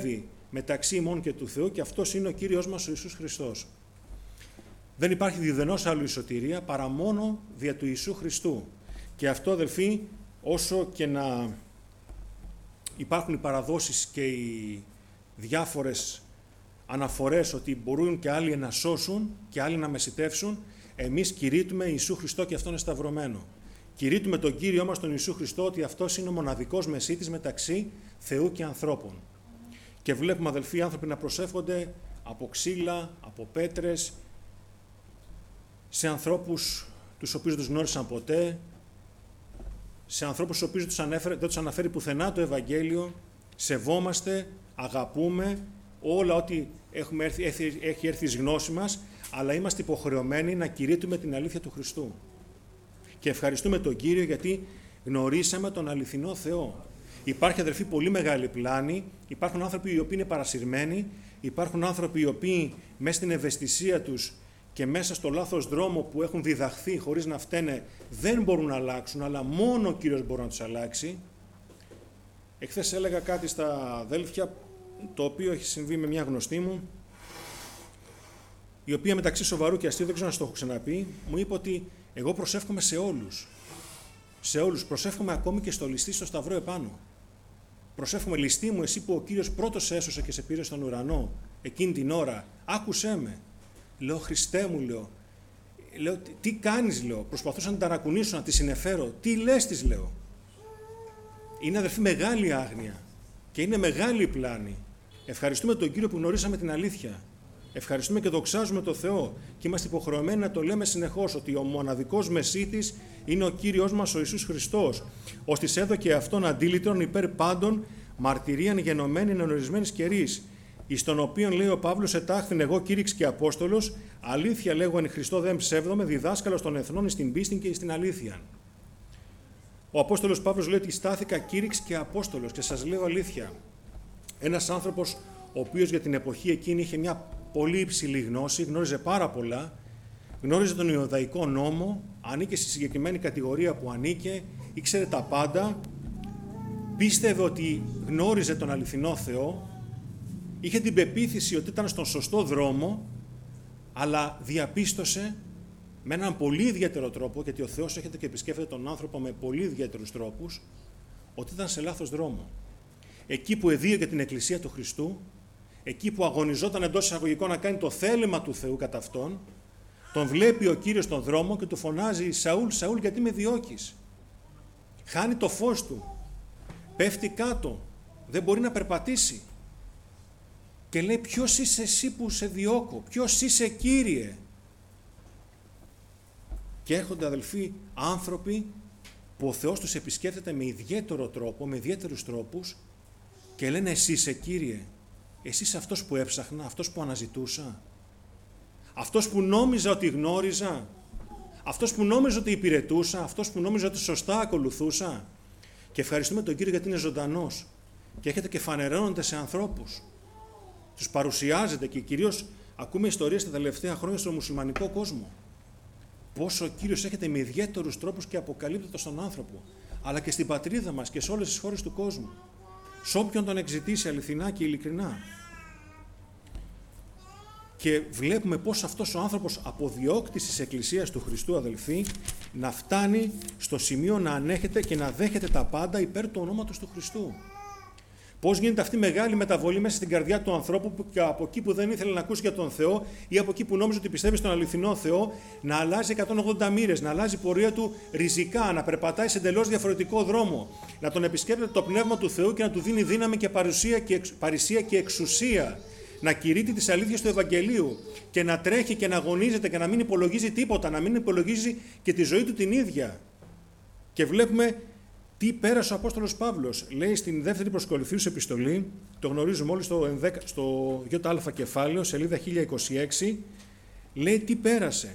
μεταξύ ημών και του Θεού, και αυτός είναι ο Κύριος μας ο Ιησούς Χριστός. Δεν υπάρχει διουδενός άλλου σωτηρία παρά μόνο δια του Ιησού Χριστού. Και αυτό, αδελφοί, όσο και να υπάρχουν οι παραδόσεις και οι διάφορες αναφορές ότι μπορούν και άλλοι να σώσουν και άλλοι να μεσιτεύσουν, εμείς κηρύττουμε Ιησού Χριστό και αυτόν είναι σταυρωμένο. Κηρύττουμε τον Κύριό μας τον Ιησού Χριστό ότι αυτός είναι ο μοναδικός μεσίτης μεταξύ Θεού και ανθρώπων. Και βλέπουμε, αδελφοί, άνθρωποι να προσεύχονται από ξύλα, από πέτρες, σε ανθρώπους τους οποίους τους γνώρισαν ποτέ, σε ανθρώπους τους οποίους δεν τους αναφέρει πουθενά το Ευαγγέλιο. Σεβόμαστε, αγαπούμε όλα ό,τι έχει έρθει εις γνώση μας, αλλά είμαστε υποχρεωμένοι να κηρύττουμε την αλήθεια του Χριστού. Και ευχαριστούμε τον Κύριο γιατί γνωρίσαμε τον αληθινό Θεό. Υπάρχει, αδελφοί, πολύ μεγάλη πλάνη, υπάρχουν άνθρωποι οι οποίοι είναι παρασυρμένοι, υπάρχουν άνθρωποι οι οποίοι μέσα στην ευαισθησία τους και μέσα στο λάθος δρόμο που έχουν διδαχθεί χωρίς να φταίνε δεν μπορούν να αλλάξουν, αλλά μόνο ο Κύριος μπορεί να τους αλλάξει. Εχθές έλεγα κάτι στα αδέλφια, το οποίο έχει συμβεί με μια γνωστή μου, η οποία μεταξύ σοβαρού και αστείου, δεν ξέρω αν το έχω ξαναπεί, μου είπε ότι εγώ προσεύχομαι σε όλους. Σε όλους. Προσεύχομαι ακόμη και στο ληστή στο σταυρό επάνω. Προσεύχομαι, ληστή μου, εσύ που ο Κύριος πρώτος έσωσε και σε πήρε στον ουρανό, εκείνη την ώρα, άκουσέ με. Λέω, Χριστέ μου, λέω, τι κάνεις, λέω, προσπαθούσα να την ταρακουνήσω, να τη συνεφέρω. Τι λες, της λέω. Είναι, αδελφοί, μεγάλη άγνοια και είναι μεγάλη πλάνη. Ευχαριστούμε τον Κύριο που γνωρίσαμε την αλήθεια. Ευχαριστούμε και δοξάζουμε τον Θεό και είμαστε υποχρεωμένοι να το λέμε συνεχώς ότι ο μοναδικός μεσίτης είναι ο Κύριος μας ο Ιησούς Χριστός, ώστις έδωκε αυτόν αντίλητρον υπέρ πάντων μαρτυρίαν γενομένη εν ορισμένης καιρής, εις τον οποίον, λέει ο Παύλος, ετάχθην εγώ κήρυξ και Απόστολος, αλήθεια λέγω εν Χριστώ δεν ψεύδομαι, διδάσκαλος των εθνών στην πίστη και στην αλήθεια. Ο Απόστολος Παύλος λέει ότι στάθηκα κήρυξ και Απόστολος και σας λέω αλήθεια. Ένας άνθρωπος ο οποίος για την εποχή εκείνη είχε μια πολύ υψηλή γνώση, γνώριζε πάρα πολλά, γνώριζε τον Ιουδαϊκό νόμο, ανήκε στη συγκεκριμένη κατηγορία που ανήκε, ήξερε τα πάντα, πίστευε ότι γνώριζε τον αληθινό Θεό, είχε την πεποίθηση ότι ήταν στον σωστό δρόμο, αλλά διαπίστωσε με έναν πολύ ιδιαίτερο τρόπο, γιατί ο Θεός έρχεται και επισκέφτεται τον άνθρωπο με πολύ ιδιαίτερους τρόπους, ότι ήταν σε λάθος δρόμο. Εκεί που εδίωκε την Εκκλησία του Χριστού, εκεί που αγωνιζόταν εντός εισαγωγικών να κάνει το θέλημα του Θεού κατά αυτόν, τον βλέπει ο Κύριος στον δρόμο και του φωνάζει «Σαούλ, Σαούλ, γιατί με διώκεις?» Χάνει το φως του, πέφτει κάτω, δεν μπορεί να περπατήσει. Και λέει «Ποιος είσαι εσύ που σε διώκω, ποιος είσαι, Κύριε?» Και έρχονται, αδελφοί, άνθρωποι που ο Θεός τους επισκέφτεται με ιδιαίτερο τρόπο, με ιδιαίτερους τρόπους και λένε «Εσύ είσαι, Κύριε». Εσύ είσαι αυτός που έψαχνα, αυτός που αναζητούσα, αυτός που νόμιζα ότι γνώριζα, αυτός που νόμιζα ότι υπηρετούσα, αυτός που νόμιζα ότι σωστά ακολουθούσα. Και ευχαριστούμε τον Κύριο γιατί είναι ζωντανός και έρχεται και φανερώνεται σε ανθρώπους. Τους παρουσιάζεται και κυρίως ακούμε ιστορίες τα τελευταία χρόνια στον μουσουλμανικό κόσμο. Πόσο ο Κύριος έρχεται με ιδιαίτερους τρόπους και αποκαλύπτεται στον άνθρωπο, αλλά και στην πατρίδα μας και σε όλες τις χώρες του κόσμου. Σε όποιον τον εξητήσει αληθινά και ειλικρινά. Και βλέπουμε πώς αυτός ο άνθρωπος αποδιώκτης της Εκκλησίας του Χριστού, αδελφοί, να φτάνει στο σημείο να ανέχεται και να δέχεται τα πάντα υπέρ του ονόματος του Χριστού. Πώς γίνεται αυτή η μεγάλη μεταβολή μέσα στην καρδιά του ανθρώπου που και από εκεί που δεν ήθελε να ακούσει για τον Θεό ή από εκεί που νόμιζε ότι πιστεύει στον αληθινό Θεό, να αλλάζει 180 μοίρες, να αλλάζει πορεία του ριζικά, να περπατάει σε εντελώς διαφορετικό δρόμο, να τον επισκέπτεται το Πνεύμα του Θεού και να του δίνει δύναμη και παρησία και εξουσία, να κηρύττει τις αλήθειες του Ευαγγελίου και να τρέχει και να αγωνίζεται και να μην υπολογίζει τίποτα, να μην υπολογίζει και τη ζωή του την ίδια. Και βλέπουμε τι πέρασε ο Απόστολος Παύλος. Λέει στην δεύτερη προς Κορινθίους επιστολή, το γνωρίζουμε όλοι στο ΙΑ κεφάλαιο, σελίδα 1026, λέει τι πέρασε.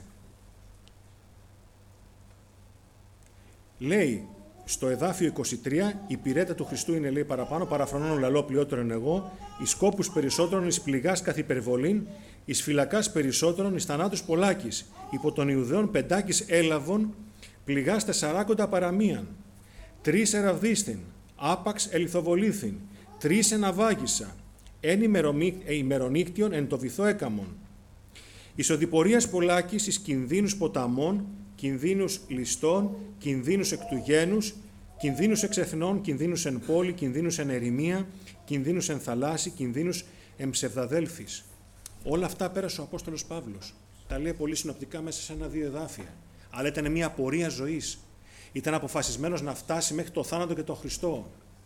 Λέει στο εδάφιο 23, η πυρέτα του Χριστού είναι, λέει παραπάνω, παραφρονών λαλό πλειότερον εγώ, εις σκόπους περισσότερον, εις πληγάς καθ' υπερβολήν, εις φυλακάς περισσότερον, εις θανάτους πολλάκης, υπό των Ιουδαίων πεντάκης έλαβον, πληγάς 40 παραμίαν. 3 εραβδίστην, άπαξ ελιθοβολήθην, 3 εναβάγισα, Εν ημερονύκτιον εν το βυθό έκαμον. Εις οδηπορίας πολλάκης εις κινδύνους ποταμών, κινδύνους ληστών, κινδύνους εκ του γένους, κινδύνους εξ εθνών, κινδύνους εν πόλη, κινδύνους εν ερημία, κινδύνους εν θαλάσση, κινδύνους εν ψευδαδέλφης. Όλα αυτά πέρασε ο Απόστολος Παύλος. Τα λέει πολύ συνοπτικά μέσα σε 1-2 εδάφια. Αλλά ήταν μια πορεία ζωής. Ήταν αποφασισμένος να φτάσει μέχρι το θάνατο και τον Χριστό.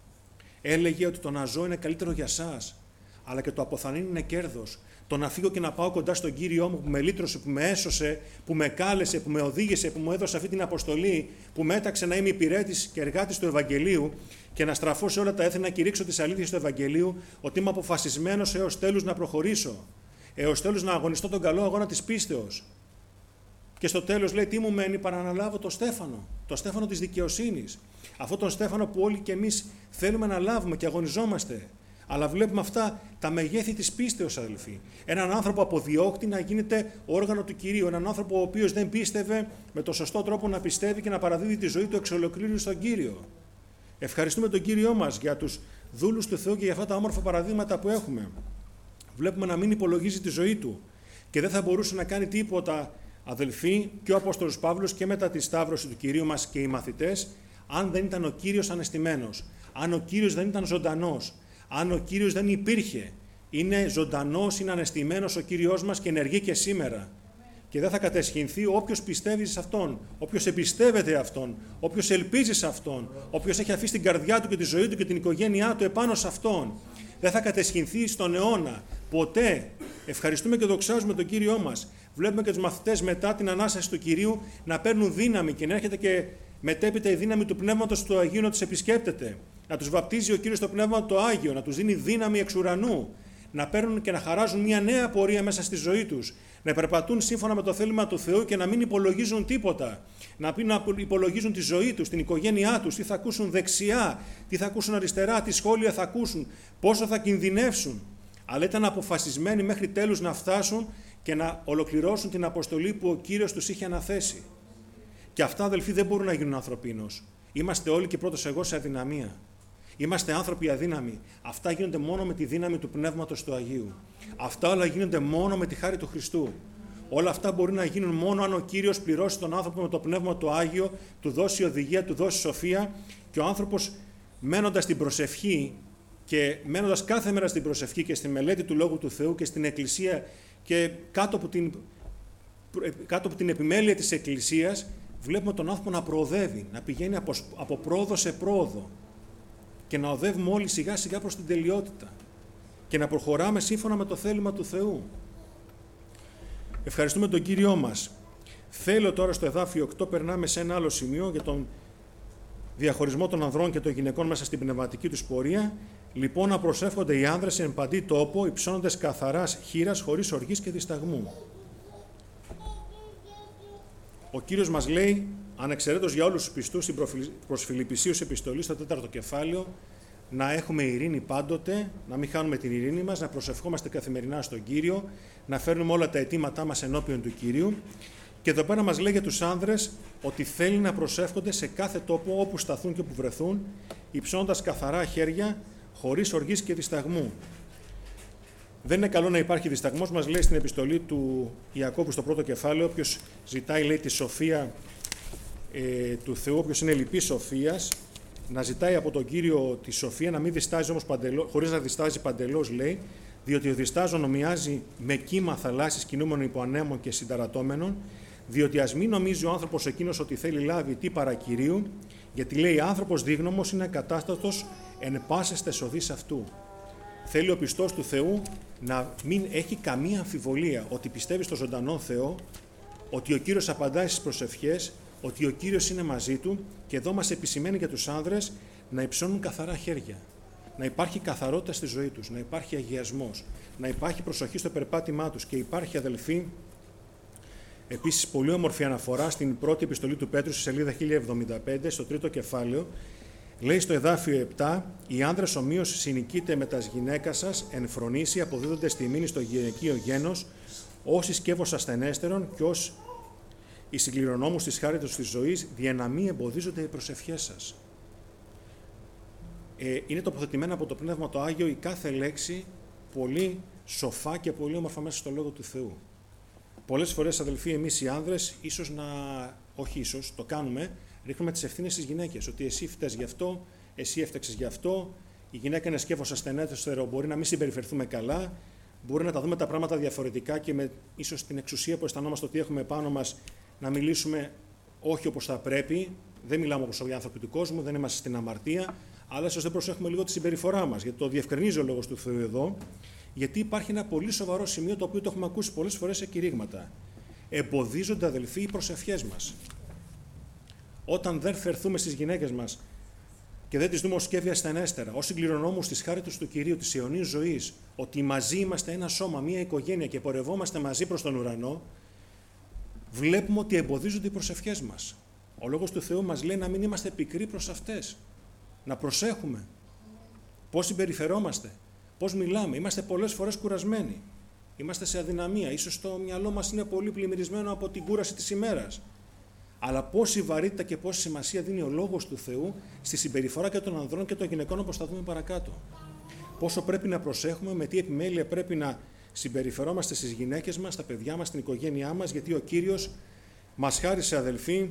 Έλεγε ότι το να ζω είναι καλύτερο για σας, αλλά και το αποθανήν είναι κέρδος. Το να φύγω και να πάω κοντά στον Κύριό μου που με λύτρωσε, που με έσωσε, που με κάλεσε, που με οδήγησε, που μου έδωσε αυτή την αποστολή, που με έταξε να είμαι υπηρέτης και εργάτης του Ευαγγελίου και να στραφώ σε όλα τα έθνη να κηρύξω τις αλήθειες του Ευαγγελίου, ότι είμαι αποφασισμένος έως τέλους να προχωρήσω, έως τέλους να αγωνιστώ τον καλό αγώνα της πίστεως. Και στο τέλος λέει τι μου μένει παρά να αναλάβω το στέφανο της δικαιοσύνης. Αυτό τον στέφανο που όλοι και εμείς θέλουμε να λάβουμε και αγωνιζόμαστε. Αλλά βλέπουμε αυτά τα μεγέθη της πίστεως, αδελφοί. Έναν άνθρωπο αποδιώκτη να γίνεται όργανο του Κυρίου. Έναν άνθρωπο ο οποίος δεν πίστευε με τον σωστό τρόπο να πιστεύει και να παραδίδει τη ζωή του εξ ολοκλήρου στον Κύριο. Ευχαριστούμε τον Κύριό μας για τους δούλους του Θεού και για αυτά τα όμορφα παραδείγματα που έχουμε. Βλέπουμε να μην υπολογίζει τη ζωή του και δεν θα μπορούσε να κάνει τίποτα, αδελφοί, και ο Απόστολος Παύλος και μετά τη σταύρωση του Κυρίου μας και οι μαθητές, αν δεν ήταν ο Κύριος ανεστημένος, αν ο Κύριος δεν ήταν ζωντανός, αν ο Κύριος δεν υπήρχε. Είναι ζωντανός, είναι ανεστημένος ο Κύριος μας και ενεργεί και σήμερα. Και δεν θα καταισχυνθεί όποιος πιστεύει σε Αυτόν, όποιος εμπιστεύεται Αυτόν, όποιος ελπίζει σε Αυτόν, όποιος έχει αφήσει την καρδιά του και τη ζωή του και την οικογένειά του επάνω σε Αυτόν. Δεν θα καταισχυνθεί στον αιώνα. Ποτέ. Ευχαριστούμε και δοξάζουμε τον Κύριό μας. Βλέπουμε και τους μαθητές μετά την Ανάσταση του Κυρίου να παίρνουν δύναμη και να έρχεται και μετέπειτα η δύναμη του Πνεύματος του Αγίου να τους επισκέπτεται. Να τους βαπτίζει ο Κύριος το Πνεύμα το Άγιο, να τους δίνει δύναμη εξ ουρανού. Να παίρνουν και να χαράζουν μια νέα πορεία μέσα στη ζωή τους. Να περπατούν σύμφωνα με το θέλημα του Θεού και να μην υπολογίζουν τίποτα. Να μην υπολογίζουν τη ζωή τους, την οικογένειά τους, τι θα ακούσουν δεξιά, τι θα ακούσουν αριστερά, τι σχόλια θα ακούσουν, πόσο θα κινδυνεύσουν. Αλλά ήταν αποφασισμένοι μέχρι τέλους να φτάσουν και να ολοκληρώσουν την αποστολή που ο Κύριος τους είχε αναθέσει. Και αυτά, αδελφοί, δεν μπορούν να γίνουν ανθρωπίνως. Είμαστε όλοι και πρώτος εγώ σε αδυναμία. Είμαστε άνθρωποι αδύναμοι. Αυτά γίνονται μόνο με τη δύναμη του Πνεύματος του Αγίου. Αυτά όλα γίνονται μόνο με τη χάρη του Χριστού. Όλα αυτά μπορεί να γίνουν μόνο αν ο Κύριος πληρώσει τον άνθρωπο με το Πνεύμα του Άγιο, του δώσει οδηγία, του δώσει σοφία και ο άνθρωπος μένοντας στην προσευχή και μένοντας κάθε μέρα στην προσευχή και στη μελέτη του Λόγου του Θεού και στην Εκκλησία και κάτω από την επιμέλεια της Εκκλησίας, βλέπουμε τον άνθρωπο να προοδεύει, να πηγαίνει από πρόοδο σε πρόοδο και να οδεύουμε όλοι σιγά σιγά προς την τελειότητα και να προχωράμε σύμφωνα με το θέλημα του Θεού. Ευχαριστούμε τον Κύριό μας. Θέλω τώρα στο εδάφιο 8, περνάμε σε ένα άλλο σημείο για τον διαχωρισμό των ανδρών και των γυναικών μέσα στην πνευματική τους πορεία. Λοιπόν, να προσεύχονται οι άνδρες εν παντή τόπο, υψώνοντες καθαράς χείρας, χωρίς οργής και δισταγμού. Ο Κύριος μας λέει, ανεξαιρέτως για όλους τους πιστούς, στην προς Φιλιππισίους επιστολή, στο 4ο κεφάλαιο, να έχουμε ειρήνη πάντοτε, να μην χάνουμε την ειρήνη μας, να προσευχόμαστε καθημερινά στον Κύριο, να φέρνουμε όλα τα αιτήματά μας ενώπιον του Κυρίου. Και εδώ πέρα μας λέει για τους άνδρες ότι θέλει να προσεύχονται σε κάθε τόπο όπου σταθούν και όπου βρεθούν, υψώνοντας καθαρά χέρια, χωρίς οργής και δισταγμού. Δεν είναι καλό να υπάρχει δισταγμός, μας λέει στην επιστολή του Ιακώβου στο 1ο κεφάλαιο, όποιος ζητάει, λέει, τη σοφία του Θεού, όποιος είναι λυπής σοφίας, να ζητάει από τον Κύριο τη σοφία, να μην διστάζει όμως χωρίς να διστάζει παντελώς, λέει, διότι ο διστάζων ομοιάζει με κύμα θαλάσσης κινούμενο υπό ανέμων και συνταρατώμενων, διότι ας μην νομίζει ο άνθρωπος εκείνος ότι θέλει λάβει τι παρακυρίου, γιατί λέει άνθρωπος δίγνωμος είναι κατάστατος εν πάσες τες οδείς αυτού. Θέλει ο πιστός του Θεού να μην έχει καμία αμφιβολία ότι πιστεύει στο ζωντανό Θεό, ότι ο Κύριος απαντάει στις προσευχές, ότι ο Κύριος είναι μαζί του και εδώ μας επισημαίνει για τους άνδρες να υψώνουν καθαρά χέρια. Να υπάρχει καθαρότητα στη ζωή τους, να υπάρχει αγιασμός, να υπάρχει προσοχή στο περπάτημά τους και υπάρχει, αδελφοί, επίσης πολύ όμορφη αναφορά στην πρώτη επιστολή του Πέτρου στη σελίδα 1075, στο 3ο κεφάλαιο. Λέει στο εδάφιο 7, οι άνδρες ομοίως συνοικείτε με τας γυναίκας σας, εν φρονήσει αποδίδονται στη μήνυ στο γυναικείο γένος, όσοι σκεύος ασθενέστερον και ως οι συγκληρονόμους της χάριτος της ζωής, δια να μη εμποδίζονται οι προσευχές σας. Είναι τοποθετημένα από το Πνεύμα το Άγιο η κάθε λέξη πολύ σοφά και πολύ όμορφα μέσα στο Λόγο του Θεού. Πολλές φορές, αδελφοί, εμείς οι άνδρες, το κάνουμε, ρίχνουμε τις ευθύνες στις γυναίκες. Ότι εσύ φταίς γι' αυτό, εσύ έφταξες γι' αυτό, η γυναίκα είναι σκέφος ασθενέστερο, μπορεί να μην συμπεριφερθούμε καλά, μπορεί να τα δούμε τα πράγματα διαφορετικά και με ίσως την εξουσία που αισθανόμαστε ότι έχουμε πάνω μας να μιλήσουμε όχι όπως θα πρέπει. Δεν μιλάμε όπως οι άνθρωποι του κόσμου, δεν είμαστε στην αμαρτία, αλλά ίσως δεν προσέχουμε λίγο τη συμπεριφορά μας. Γιατί το διευκρινίζει ο Λόγος του Θεού εδώ, γιατί υπάρχει ένα πολύ σοβαρό σημείο το οποίο το έχουμε ακούσει πολλές φορές σε κηρύγματα. Εμποδίζονται, αδελφοί, οι προσευχές μας. Όταν δεν φερθούμε στις γυναίκες μας και δεν τις δούμε ως σκεύη ασθενέστερα, ως συγκληρονόμους της χάριτος του Κυρίου, της αιωνής ζωής, ότι μαζί είμαστε ένα σώμα, μία οικογένεια και πορευόμαστε μαζί προς τον ουρανό, βλέπουμε ότι εμποδίζονται οι προσευχές μας. Ο Λόγος του Θεού μας λέει να μην είμαστε πικροί προς αυτές. Να προσέχουμε πώς συμπεριφερόμαστε, πώς μιλάμε. Είμαστε πολλές φορές κουρασμένοι. Είμαστε σε αδυναμία. Ίσως το μυαλό μας είναι πολύ πλημμυρισμένο από την κούραση της ημέρας. Αλλά πόση βαρύτητα και πόση σημασία δίνει ο Λόγος του Θεού στη συμπεριφορά και των ανδρών και των γυναικών, όπως θα δούμε παρακάτω. Πόσο πρέπει να προσέχουμε, με τι επιμέλεια πρέπει να συμπεριφερόμαστε στις γυναίκες μας, στα παιδιά μας, στην οικογένειά μας, γιατί ο Κύριος μας χάρισε, αδελφοί,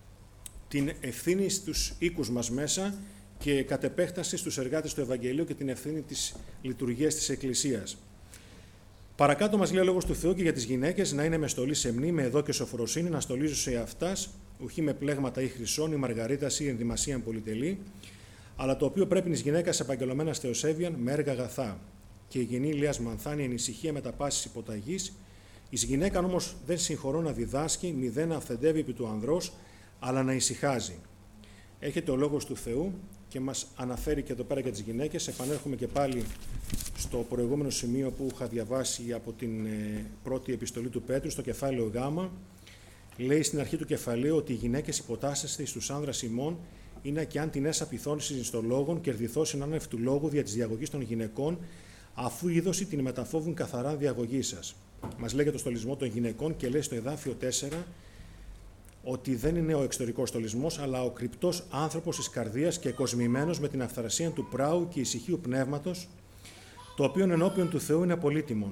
την ευθύνη στους οίκους μας μέσα και κατ' επέκταση στους εργάτες του Ευαγγελίου και την ευθύνη της λειτουργίας της Εκκλησίας. Παρακάτω μας λέει ο Λόγος του Θεού και για τις γυναίκες να είναι με στολή σεμνή, με εδώ και σοφροσύνη, να στολίζουν σε αυτάς, ουχή με πλέγματα ή χρυσών, ή μαργαρίτας ή ενδυμασίαν πολυτελή, αλλά το οποίο πρέπει εις γυναίκας επαγγελωμένα θεοσέβιαν με έργα αγαθά. Και η γενή Ηλίας μανθάνει εν ησυχία με τα πάσης υποταγής, εις γυναίκα όμως δεν συγχωρώ να διδάσκει, μηδέν να αυθεντεύει επί του ανδρός, αλλά να ησυχάζει. Έχετε ο Λόγος του Θεού και μας αναφέρει και εδώ πέρα για τις γυναίκες. Επανέρχομαι και πάλι στο προηγούμενο σημείο που είχα διαβάσει από την πρώτη επιστολή του Πέτρου, στο κεφάλαιο Γ. Λέει στην αρχή του κεφαλαίου ότι οι γυναίκες υποτάσσεστε στους άνδρας ημών, είναι και αν την έσα πειθώνηση στο λόγον, κερδιθώσει άνευ του λόγου δια της διαγωγής των γυναικών, αφού είδωση την μεταφόβουν καθαρά διαγωγή σας. Μας λέει για το στολισμό των γυναικών και λέει στο εδάφιο 4 ότι δεν είναι ο εξωτερικός στολισμός, αλλά ο κρυπτός άνθρωπος της καρδίας και κοσμημένος με την αυθαρσία του πράου και ησυχίου πνεύματος, το οποίο ενώπιον του Θεού είναι πολύτιμον.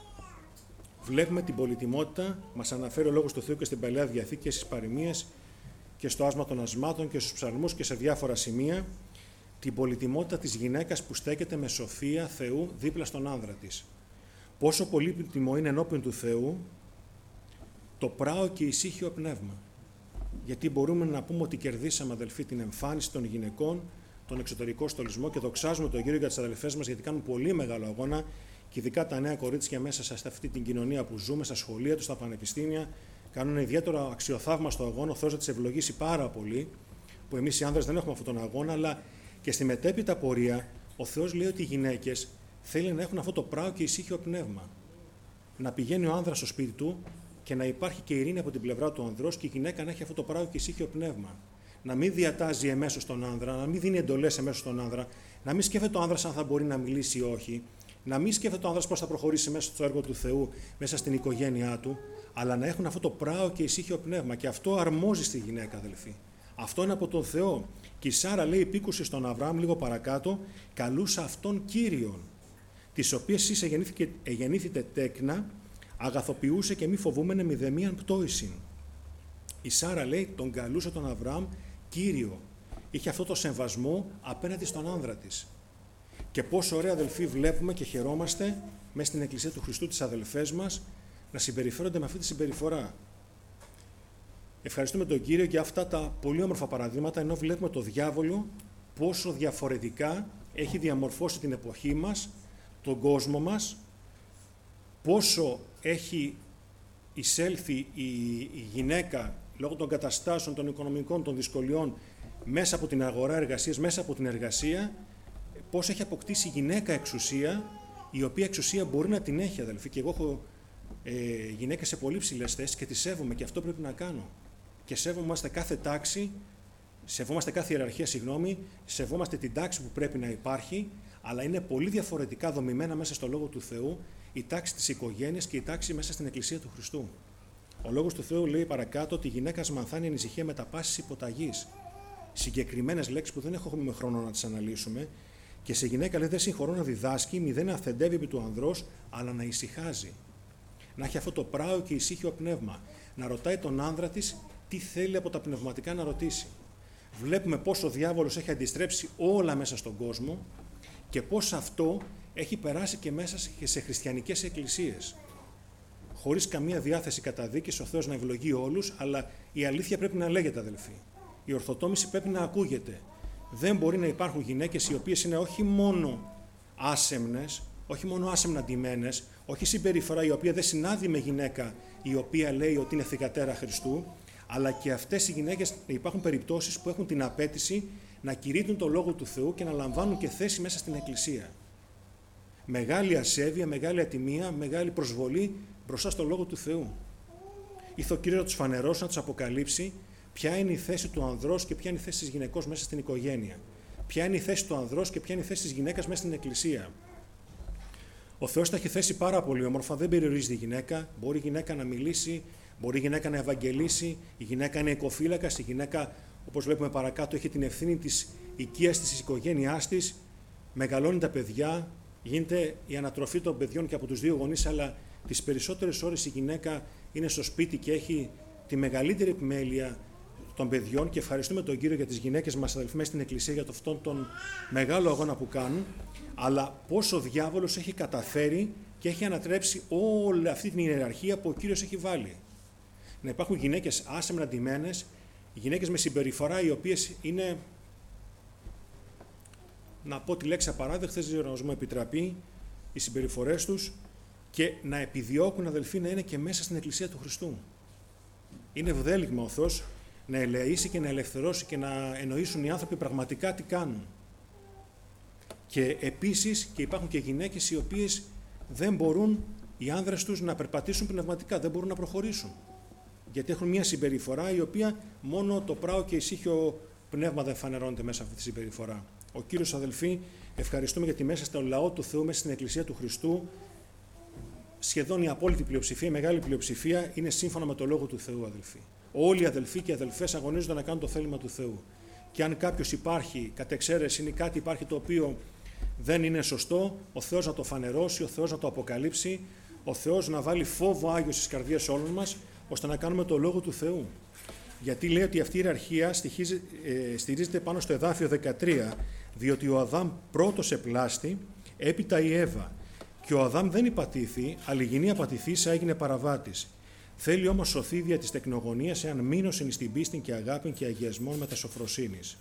Βλέπουμε την πολυτιμότητα, μας αναφέρει ο Λόγος του Θεού και στην Παλαιά Διαθήκη και στις παροιμίες και στο άσμα των ασμάτων και στους ψαλμούς και σε διάφορα σημεία, την πολυτιμότητα της γυναίκας που στέκεται με σοφία Θεού δίπλα στον άνδρα της. Πόσο πολύτιμο είναι ενώπιον του Θεού το πράο και ησύχιο πνεύμα. Γιατί μπορούμε να πούμε ότι κερδίσαμε, αδελφοί, την εμφάνιση των γυναικών, τον εξωτερικό στολισμό και δοξάζουμε τον Κύριο για τις αδελφές μας, γιατί κάνουν πολύ μεγάλο αγώνα και ειδικά τα νέα κορίτσια μέσα σε αυτή την κοινωνία που ζούμε, στα σχολεία τους, στα πανεπιστήμια, κάνουν ιδιαίτερο αξιοθαύμαστο αγώνα. Ο Θεός θα τις ευλογήσει πάρα πολύ, που εμείς οι άνδρες δεν έχουμε αυτόν τον αγώνα, αλλά και στη μετέπειτα πορεία ο Θεός λέει ότι οι γυναίκες θέλει να έχουν αυτό το πράο και ησύχιο πνεύμα. Να πηγαίνει ο άνδρας στο σπίτι του και να υπάρχει και ειρήνη από την πλευρά του ανδρός και η γυναίκα να έχει αυτό το πράο και ησύχιο πνεύμα. Να μην διατάζει εμέσως τον άνδρα, να μην δίνει εντολές εμέσως στον άνδρα, να μην σκέφτεται ο άνδρας αν θα μπορεί να μιλήσει ή όχι, να μην σκέφτεται ο άνδρας πώς θα προχωρήσει μέσα στο έργο του Θεού, μέσα στην οικογένειά του, αλλά να έχουν αυτό το πράο και ησύχιο πνεύμα. Και αυτό αρμόζει στη γυναίκα, αδελφοί. Αυτό είναι από τον Θεό. Και η Σάρα λέει επίκουσε στον Αβραάμ λίγο παρακάτω, καλούσα αυτόν Κύριον, τις οποίες εσείς εγεννήθητε τέκνα, αγαθοποιούσε και μη φοβούμενε μηδεμίαν πτώησιν. Η Σάρα λέει τον καλούσε τον Αβραάμ Κύριο. Είχε αυτό το σεβασμό απέναντι στον άνδρα της. Και πόσο ωραία, αδελφοί, βλέπουμε και χαιρόμαστε μέσα στην Εκκλησία του Χριστού τις αδελφές μας να συμπεριφέρονται με αυτή τη συμπεριφορά. Ευχαριστούμε τον Κύριο για αυτά τα πολύ όμορφα παραδείγματα, ενώ βλέπουμε το διάβολο πόσο διαφορετικά έχει διαμορφώσει την εποχή μας, τον κόσμο μας, πόσο έχει εισέλθει η γυναίκα λόγω των καταστάσεων, των οικονομικών, των δυσκολιών μέσα από την αγορά εργασίας, μέσα από την εργασία, πώς έχει αποκτήσει η γυναίκα εξουσία, η οποία εξουσία μπορεί να την έχει, αδελφοί. Και εγώ έχω γυναίκες σε πολύ ψηλές θέσεις και τις σέβομαι και αυτό πρέπει να κάνω. Και σέβομαστε κάθε τάξη, σεβόμαστε κάθε ιεραρχία, σεβόμαστε την τάξη που πρέπει να υπάρχει, αλλά είναι πολύ διαφορετικά δομημένα μέσα στο Λόγο του Θεού η τάξη της οικογένειας και η τάξη μέσα στην Εκκλησία του Χριστού. Ο Λόγος του Θεού λέει παρακάτω ότι η γυναίκα μανθάνει ανησυχία με τα πάσης υποταγής. Συγκεκριμένες λέξεις που δεν έχουμε χρόνο να τις αναλύσουμε Και σε γυναίκα λέει: δεν συγχωρώ να διδάσκει, μη δεν αυθεντεύει επί του ανδρός, αλλά να ησυχάζει. Να έχει αυτό το πράο και ησύχιο πνεύμα. Να ρωτάει τον άνδρα της τι θέλει από τα πνευματικά να ρωτήσει. Βλέπουμε πώς ο διάβολος έχει αντιστρέψει όλα μέσα στον κόσμο και πώς αυτό έχει περάσει και μέσα και σε χριστιανικές εκκλησίες. Χωρίς καμία διάθεση καταδίκης, ο Θεός να ευλογεί όλους, αλλά η αλήθεια πρέπει να λέγεται, αδελφοί. Η ορθοτόμηση πρέπει να ακούγεται. Δεν μπορεί να υπάρχουν γυναίκες οι οποίες είναι όχι μόνο άσεμνες, όχι μόνο άσεμνα ντυμένες, όχι συμπεριφορά η οποία δεν συνάδει με γυναίκα η οποία λέει ότι είναι θυγατέρα Χριστού, αλλά και αυτές οι γυναίκες, υπάρχουν περιπτώσεις που έχουν την απέτηση να κηρύττουν το Λόγο του Θεού και να λαμβάνουν και θέση μέσα στην Εκκλησία. Μεγάλη ασέβεια, μεγάλη ατιμία, μεγάλη προσβολή μπροστά στο Λόγο του Θεού. Ήρθε ο Κύριος να τους φανερώσει, να τους αποκαλύψει ποια είναι η θέση του ανδρός και ποια είναι η θέση της γυναικός μέσα στην οικογένεια. Ποια είναι η θέση του ανδρός και ποια είναι η θέση της γυναίκας μέσα στην Εκκλησία. Ο Θεός τα έχει θέσει πάρα πολύ όμορφα, δεν περιορίζει τη γυναίκα. Μπορεί η γυναίκα να μιλήσει, μπορεί η γυναίκα να ευαγγελίσει, η γυναίκα είναι οικοφύλακας, η γυναίκα, όπως βλέπουμε παρακάτω, έχει την ευθύνη της οικίας της οικογένειάς της, μεγαλώνει τα παιδιά, γίνεται η ανατροφή των παιδιών και από τους δύο γονείς, αλλά τις περισσότερες ώρες η γυναίκα είναι στο σπίτι και έχει τη μεγαλύτερη επιμέλεια των παιδιών και ευχαριστούμε τον Κύριο για τις γυναίκες μας, αδελφοί, μέσα στην Εκκλησία για αυτόν τον μεγάλο αγώνα που κάνουν, αλλά πώς ο διάβολος έχει καταφέρει και έχει ανατρέψει όλη αυτή την ιεραρχία που ο Κύριος έχει βάλει. Να υπάρχουν γυναίκες άσεμνα ντυμένες, γυναίκες με συμπεριφορά οι οποίες είναι, να πω τη λέξη απαράδεκτες, δεν ξέρω να μου επιτραπεί, οι συμπεριφορές τους, και να επιδιώκουν, αδελφοί, να είναι και μέσα στην Εκκλησία του Χριστού. Είναι ευδέλιγμα ο Θεός να ελεήσει και να ελευθερώσει και να εννοήσουν οι άνθρωποι πραγματικά τι κάνουν. Και επίσης και υπάρχουν και γυναίκες οι οποίες δεν μπορούν οι άνδρες τους να περπατήσουν πνευματικά, δεν μπορούν να προχωρήσουν. Γιατί έχουν μια συμπεριφορά η οποία μόνο το πράο και ησύχιο πνεύμα δεν φανερώνεται μέσα από αυτή τη συμπεριφορά. Ο Κύριος, αδελφοί, ευχαριστούμε γιατί μέσα στο λαό του Θεού, μέσα στην Εκκλησία του Χριστού, σχεδόν η απόλυτη πλειοψηφία, η μεγάλη πλειοψηφία είναι σύμφωνα με το Λόγο του Θεού, αδελφοί. Όλοι οι αδελφοί και οι αδελφές αγωνίζονται να κάνουν το θέλημα του Θεού. Και αν κάποιος υπάρχει, κατ' εξαίρεση, ή κάτι υπάρχει το οποίο δεν είναι σωστό, ο Θεός να το φανερώσει, ο Θεός να το αποκαλύψει, ο Θεός να βάλει φόβο Άγιο στις καρδιές όλων μας, ώστε να κάνουμε το Λόγο του Θεού. Γιατί λέει ότι αυτή η ιεραρχία στηρίζεται πάνω στο εδάφιο 13, διότι ο Αδάμ πρώτος επλάστη, έπειτα η Εύα. Και ο Αδάμ δεν υπατήθη, αλλά η γυνή απατηθήσα έγινε παραβάτης. Θέλει όμως σωθεί δια της τεκνογωνίας, εάν μείνωσιν στην πίστη και αγάπη και αγιασμόν με τα σοφροσύνης.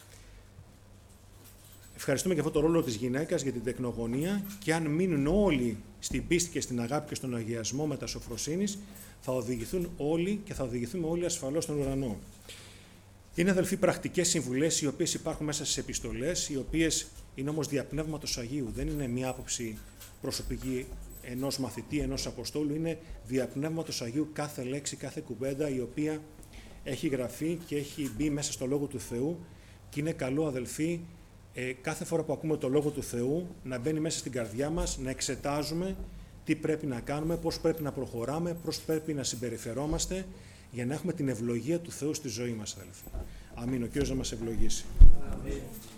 Ευχαριστούμε για αυτό το ρόλο της γυναίκας για την τεκνογωνία, και αν μείνουν όλοι στην πίστη και στην αγάπη και στον αγιασμό με τα σοφροσύνης, θα οδηγηθούν όλοι και θα οδηγηθούμε όλοι ασφαλώς στον ουρανό. Είναι, αδελφοί, πρακτικές συμβουλές οι οποίες υπάρχουν μέσα στις επιστολές, οι οποίες είναι όμως δια Πνεύματος Αγίου. Δεν είναι μια άποψη προσωπική ενός μαθητή, ενός αποστόλου, είναι δια Πνεύματος Αγίου κάθε λέξη, κάθε κουβέντα η οποία έχει γραφεί και έχει μπει μέσα στο Λόγο του Θεού, και είναι καλό, αδελφοί, κάθε φορά που ακούμε το Λόγο του Θεού να μπαίνει μέσα στην καρδιά μας, να εξετάζουμε τι πρέπει να κάνουμε, πώς πρέπει να προχωράμε, πώς πρέπει να συμπεριφερόμαστε για να έχουμε την ευλογία του Θεού στη ζωή μας, αδελφοί. Αμήν. Ο Κύριος να μας ευλογήσει. Αμήν.